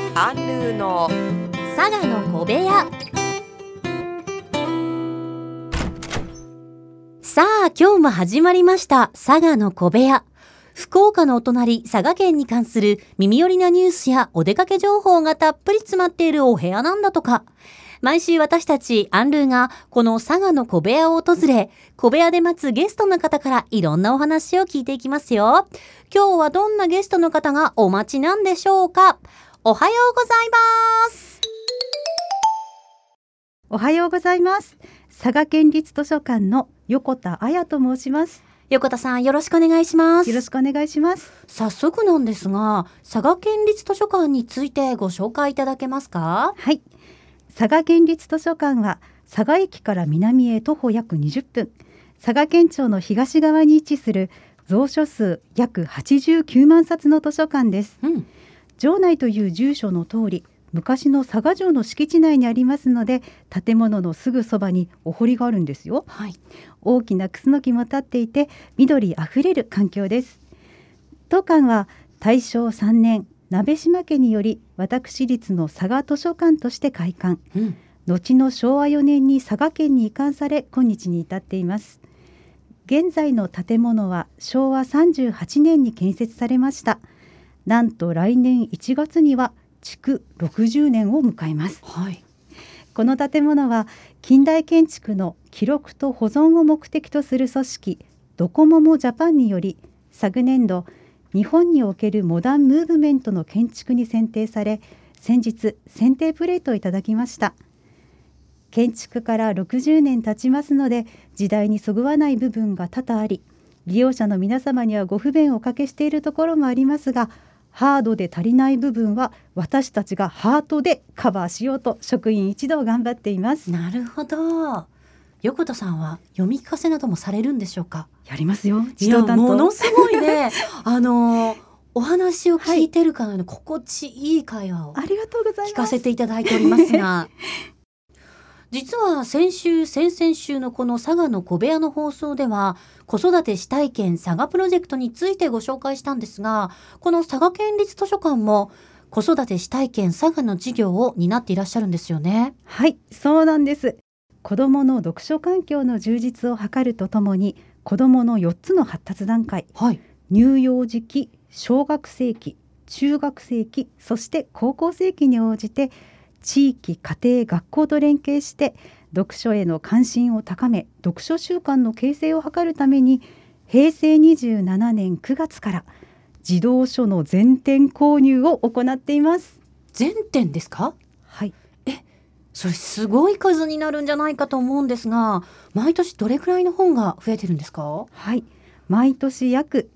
アンルーの佐賀の小部屋。さあ今日も始まりました佐賀の小部屋。福岡のお隣佐賀県に関する耳寄りなニュースやお出かけ情報がたっぷり詰まっているお部屋なんだとか。毎週私たちアンルーがこの佐賀の小部屋を訪れ、小部屋で待つゲストの方からいろんなお話を聞いていきますよ。今日はどんなゲストの方がお待ちなんでしょうか。おはようございます。 おはようございます。佐賀県立図書館の横田彩と申します。 横田さん、よろしくお願いします。 よろしくお願いします。 早速なんですが、佐賀県立図書館についてご紹介いただけますか。 はい、佐賀県立図書館は佐賀駅から南へ徒歩約20分、佐賀県庁の東側に位置する蔵書数約89万冊の図書館です。城内という住所の通り、昔の佐賀城の敷地内にありますので、建物のすぐそばにお堀があるんですよ。大きなクスノキも立っていて、緑あふれる環境です。当館は大正3年鍋島家により私立の佐賀図書館として開館、後の昭和4年に佐賀県に移管され、今日に至っています。現在の建物は昭和38年に建設されました。なんと来年1月には築60年を迎えます。この建物は近代建築の記録と保存を目的とする組織ドコモモジャパンにより、昨年度日本におけるモダンムーブメントの建築に選定され、先日選定プレートをいただきました。建築から60年経ちますので、時代にそぐわない部分が多々あり、利用者の皆様にはご不便をおかけしているところもありますが、ハードで足りない部分は私たちがハートでカバーしようと職員一同頑張っています。 なるほど。横田さんは読み聞かせなどもされるんでしょうか。 やりますよ。自動担当。 ものすごいねお話を聞いてるかのような心地いい会話をありがとうございます。 聞かせていただいておりますが実は先週先々週のこの佐賀の小部屋の放送では、子育てしたい県佐賀プロジェクトについてご紹介したんですが、この佐賀県立図書館も子育てしたい県佐賀の事業を担っていらっしゃるんですよね。 はい、そうなんです。子どもの読書環境の充実を図るとともに、子どもの4つの発達段階、乳幼児期、小学生期、中学生期、そして高校生期に応じて、地域、家庭、学校と連携して読書への関心を高め、読書習慣の形成を図るために、平成27年9月から児童書の全店購入を行っています。 全店ですか？ はい。 それすごい数になるんじゃないかと思うんですが、毎年どれくらいの本が増えてるんですか？ はい、毎年約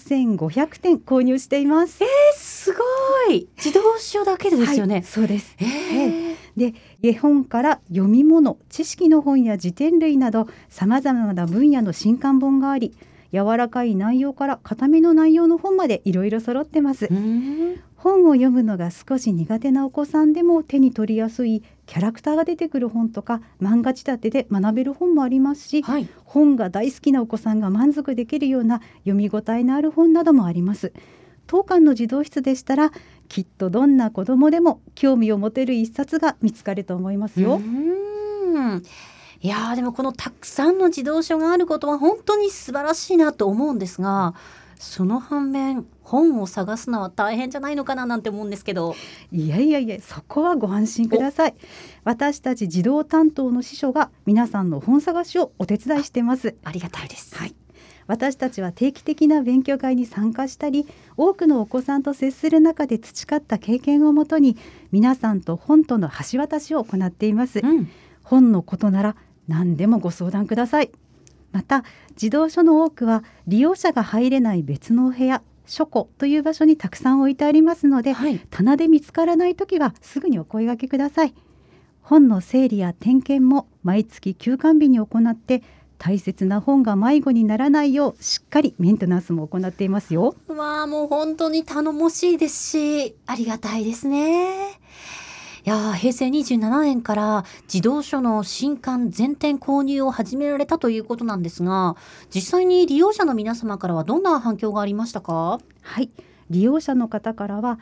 4500点購入しています。 すごい。児童書だけでですよね。 そうです。で、絵本から読み物、知識の本や辞典類などさまざまな分野の新刊本があり、柔らかい内容から固めの内容の本までいろいろ揃ってます。本を読むのが少し苦手なお子さんでも手に取りやすいキャラクターが出てくる本とか、漫画仕立てで学べる本もありますし、本が大好きなお子さんが満足できるような読み応えのある本などもあります。当館の児童室でしたら、きっとどんな子どもでも興味を持てる一冊が見つかると思いますよ。 いやでもこのたくさんの児童書があることは本当に素晴らしいなと思うんですが、その反面本を探すのは大変じゃないのかななんて思うんですけど。 いや、そこはご安心ください。私たち児童担当の司書が皆さんの本探しをお手伝いしてます。 ありがたいです。 私たちは定期的な勉強会に参加したり、多くのお子さんと接する中で培った経験をもとに、皆さんと本との橋渡しを行っています。本のことなら何でもご相談ください。また児童書の多くは利用者が入れない別のお部屋、書庫という場所にたくさん置いてありますので、棚で見つからないときはすぐにお声掛けください。本の整理や点検も毎月休館日に行って、大切な本が迷子にならないようしっかりメンテナンスも行っていますよ。 もう本当に頼もしいですし、ありがたいですね。平成27年から児童書の新刊全店購入を始められたということなんですが、実際に利用者の皆様からはどんな反響がありましたか？ 利用者の方からは、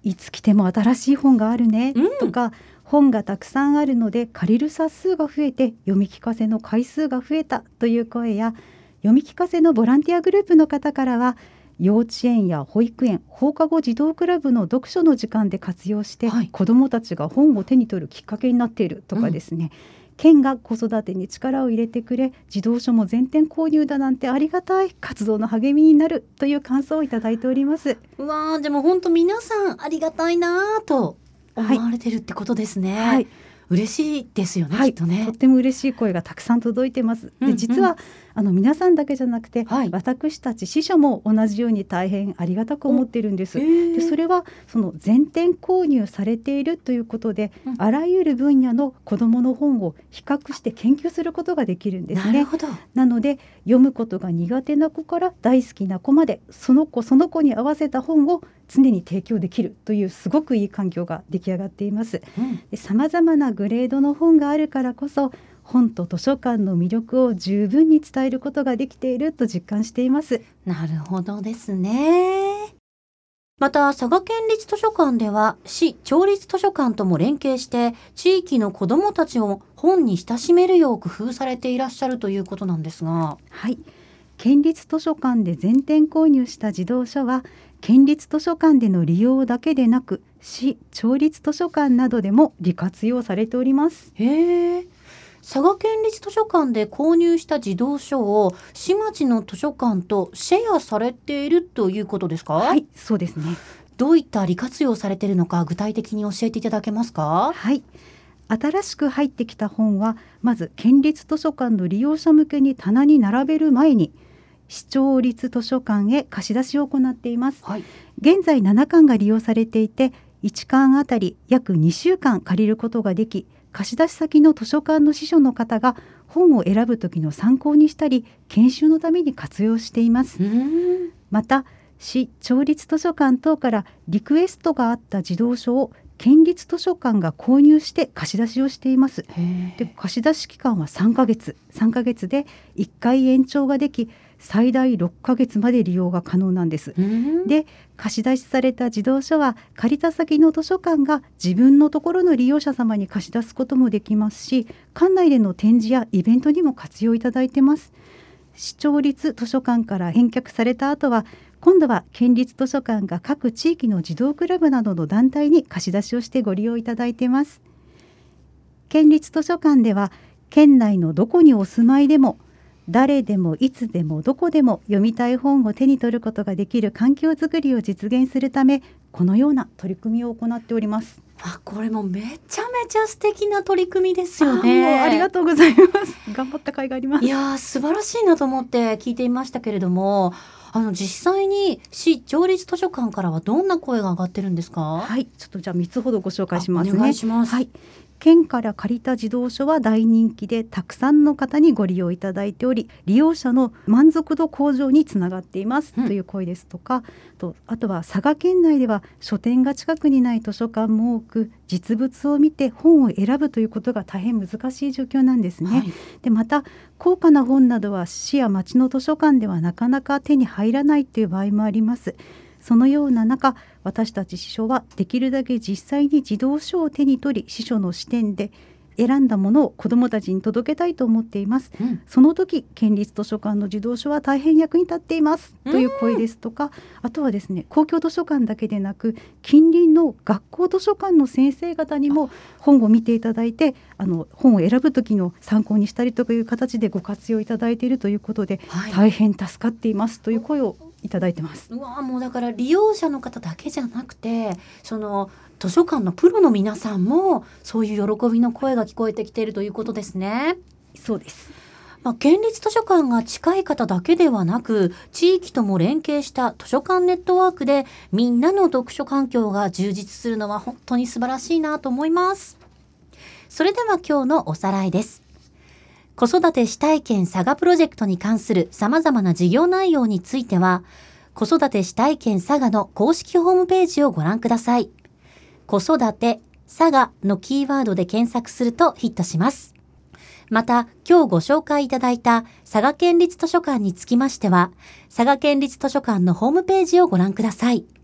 いつ来ても新しい本があるね、とか本がたくさんあるので借りる冊数が増えて読み聞かせの回数が増えたという声や、読み聞かせのボランティアグループの方からは幼稚園や保育園、放課後児童クラブの読書の時間で活用して、子どもたちが本を手に取るきっかけになっているとかですね、県が子育てに力を入れてくれ、児童書も全店購入だなんてありがたい、活動の励みになるという感想をいただいております。 うわー、でも本当皆さんありがたいなと思われてるってことですね。嬉しいですよね、きっとね。 とっても嬉しい声がたくさん届いてます。で、実は皆さんだけじゃなくて、私たち司書も同じように大変ありがたく思っているんです。で、それはその全店購入されているということで、あらゆる分野の子どもの本を比較して研究することができるんですね。 なるほど。 なので読むことが苦手な子から大好きな子まで、その子に合わせた本を常に提供できるというすごくいい環境が出来上がっています。さまざまなグレードの本があるからこそ、本と図書館の魅力を十分に伝えることができていると実感しています。 なるほどですね。また佐賀県立図書館では市町立図書館とも連携して地域の子どもたちを本に親しめるよう工夫されていらっしゃるということなんですが、 県立図書館で全店購入した児童書は県立図書館での利用だけでなく、市町立図書館などでも利活用されております。 へー。佐賀県立図書館で購入した児童書を市町の図書館とシェアされているということですか？ そうですね。 どういった利活用されているのか具体的に教えていただけますか？ 新しく入ってきた本はまず県立図書館の利用者向けに棚に並べる前に市町立図書館へ貸し出しを行っています。現在7巻が利用されていて、1巻あたり約2週間借りることができ、貸し出し先の図書館の司書の方が本を選ぶ時の参考にしたり研修のために活用しています。また市町立図書館等からリクエストがあった児童書を県立図書館が購入して貸し出しをしています。で、貸し出し期間は3ヶ月で1回延長ができ、最大6ヶ月まで利用が可能なんです。で、貸し出しされた児童書は借りた先の図書館が自分のところの利用者様に貸し出すこともできますし、館内での展示やイベントにも活用いただいてます。市町立図書館から返却された後は今度は県立図書館が各地域の児童クラブなどの団体に貸し出しをしてご利用いただいています。県立図書館では県内のどこにお住まいでも誰でもいつでもどこでも読みたい本を手に取ることができる環境づくりを実現するため、このような取り組みを行っております。 これもめちゃめちゃ素敵な取り組みですよね。 ありがとうございます。頑張った甲斐があります。 いや、素晴らしいなと思って聞いていましたけれども、実際に市町立図書館からはどんな声が上がってるんですか？ ちょっとじゃあ3つほどご紹介しますね。 お願いします。 県から借りた児童書は大人気でたくさんの方にご利用いただいており、利用者の満足度向上につながっています、という声ですとか、あとは佐賀県内では書店が近くにない図書館も多く、実物を見て本を選ぶということが大変難しい状況なんですね。で、また高価な本などは市や町の図書館ではなかなか手に入らないという場合もあります。そのような中、私たち司書はできるだけ実際に児童書を手に取り、司書の視点で選んだものを子どもたちに届けたいと思っています。その時、県立図書館の児童書は大変役に立っていますという声ですとか、あとはですね、公共図書館だけでなく近隣の学校図書館の先生方にも本を見ていただいて、本を選ぶ時の参考にしたりという形でご活用いただいているということで、大変助かっていますという声をいただいてます。 もうだから利用者の方だけじゃなくて、その図書館のプロの皆さんもそういう喜びの声が聞こえてきているということですね。 そうです。 県立図書館が近い方だけではなく、地域とも連携した図書館ネットワークでみんなの読書環境が充実するのは本当に素晴らしいなと思います。それでは今日のおさらいです。子育てしたい県佐賀プロジェクトに関する様々な事業内容については、子育てしたい県佐賀の公式ホームページをご覧ください。子育て佐賀のキーワードで検索するとヒットします。また、今日ご紹介いただいた佐賀県立図書館につきましては、佐賀県立図書館のホームページをご覧ください。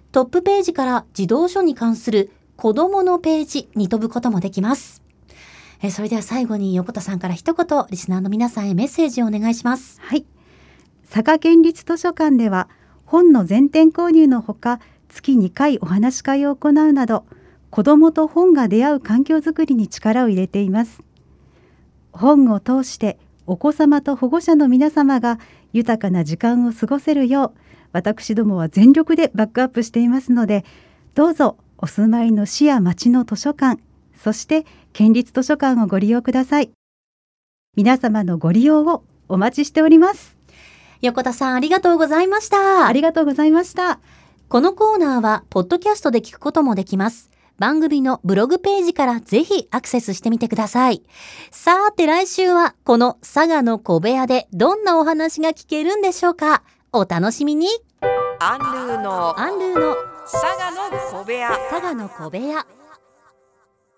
トップページから児童書に関する子どものページに飛ぶこともできます。それでは最後に横田さんから一言、リスナーの皆さんへメッセージをお願いします。 はい。佐賀県立図書館では本の全店購入のほか、月2回お話し会を行うなど、子どもと本が出会う環境づくりに力を入れています。本を通してお子様と保護者の皆様が豊かな時間を過ごせるよう、私どもは全力でバックアップしていますので、どうぞお住まいの市や町の図書館、そして県立図書館をご利用ください。皆様のご利用をお待ちしております。 横田さん、ありがとうございました。 ありがとうございました。 このコーナーはポッドキャストで聞くこともできます。番組のブログページからぜひアクセスしてみてください。さて来週はこの佐賀の小部屋でどんなお話が聞けるんでしょうか。お楽しみに。 アンルーの佐賀の小部屋。 佐賀の小部屋。